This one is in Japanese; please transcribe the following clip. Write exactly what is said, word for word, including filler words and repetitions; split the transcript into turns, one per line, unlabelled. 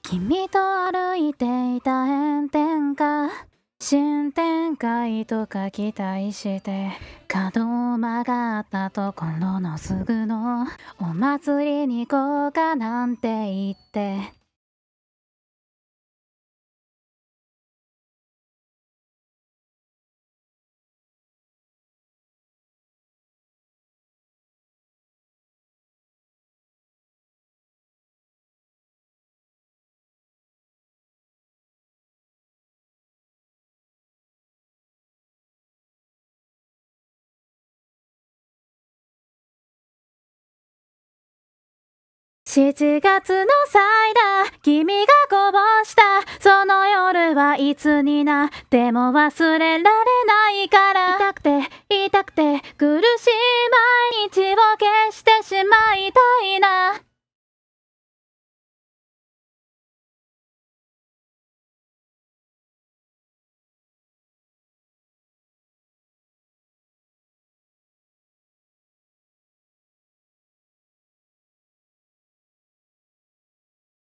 君と歩いていた炎天下、新展開とか期待して角を曲がったところのすぐのお祭りに行こうかなんて言ってしちがつのサイダー君がこぼしたその夜はいつになっても忘れられないから痛くて痛くて苦しい毎日を消して